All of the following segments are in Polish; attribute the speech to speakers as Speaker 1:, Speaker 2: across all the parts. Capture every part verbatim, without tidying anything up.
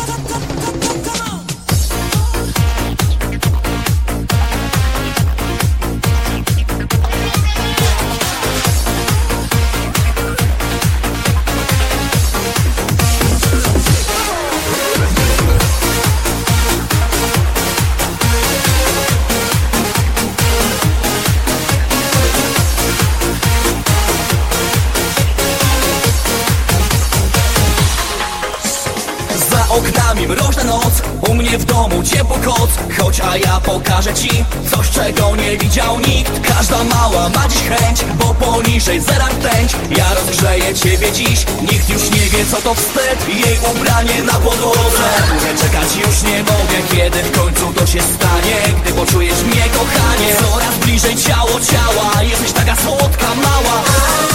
Speaker 1: Oknami mroźna noc, u mnie w domu ciepło koc. Chodź, a ja pokażę ci coś, czego nie widział nikt. Każda mała ma dziś chęć, bo poniżej zera rtęć. Ja rozgrzeję ciebie dziś, nikt już nie wie co to wstyd. Jej ubranie na podłodze, że czekać już nie mogę, kiedy w końcu to się stanie. Gdy poczujesz mnie, kochanie, coraz bliżej ciało ciała. Jesteś taka słodka, mała.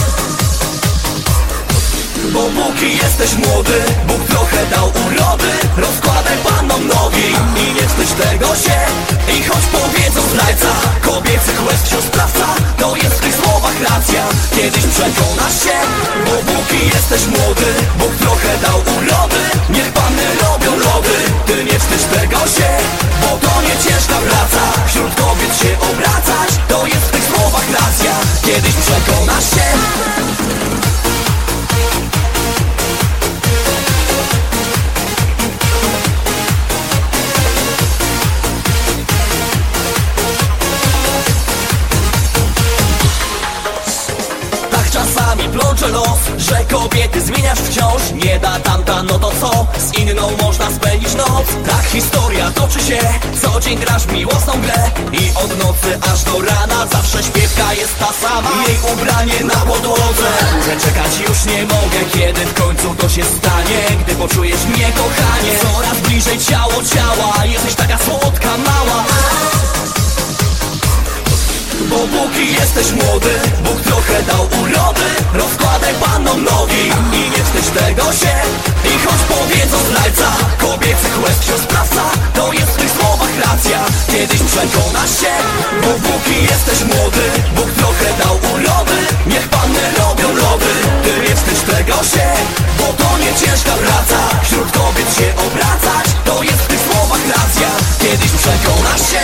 Speaker 1: Bo póki jesteś młody, Bóg trochę dał urody. Rozkładaj pannom nogi i nie wstydź tego się. I choć powiedzą zdrajca, kobiecych łez wciąż sprawca, to jest w tych słowach racja, kiedyś przekonasz się. Bo póki jesteś młody, Bóg trochę dał urody. Niech panny robią lody, ty nie wstydź tego się. Bo to nie ciężka praca, wśród kobiet się obracać, to jest w tych słowach racja, kiedyś przekonasz się. Czasami plącze los, że kobiety zmieniasz wciąż. Nie da tamta, no to co? Z inną można spędzić noc. Tak historia toczy się, co dzień grasz miłosną grę. I od nocy aż do rana zawsze śpiewka jest ta sama. Jej ubranie na podłodze, że czekać już nie mogę, kiedy w końcu to się stanie. Gdy poczujesz mnie, kochanie, coraz bliżej ciało ciała. Jesteś taka słodka, mała. Bo póki jesteś młody, Bóg trochę dał urody. Rozkładaj pannom nogi i nie wstydź tego się. I choć powiedzą zdrajca, kobiecych łez wciąż sprawca, to jest w tych słowach racja, kiedyś przekonasz się. Bo póki jesteś młody, Bóg trochę dał urody. Niech panny robią lody, ty nie wstydź tego się. Bo to nie ciężka praca, wśród kobiet się obracać, to jest w tych słowach racja, kiedyś przekonasz się.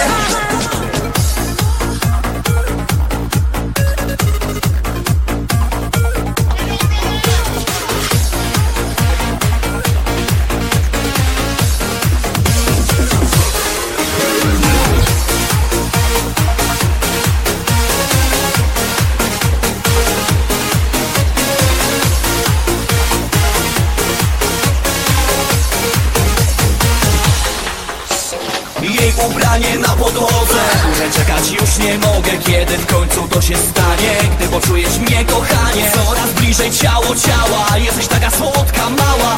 Speaker 1: Jej ubranie na podłodze, że czekać już nie mogę, kiedy w końcu to się stanie. Gdy poczujesz mnie, kochanie, coraz bliżej ciało ciała. Jesteś taka słodka, mała.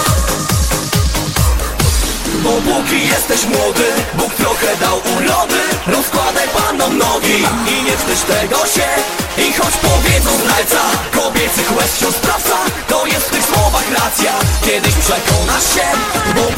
Speaker 1: Bo póki jesteś młody, Bóg trochę dał urody. Rozkładaj pannom nogi i nie wstydź tego się. I choć powiedzą zdrajca, kobiecych łez wciąż sprawca, to jest w tych słowach racja, kiedyś przekonasz się. Bo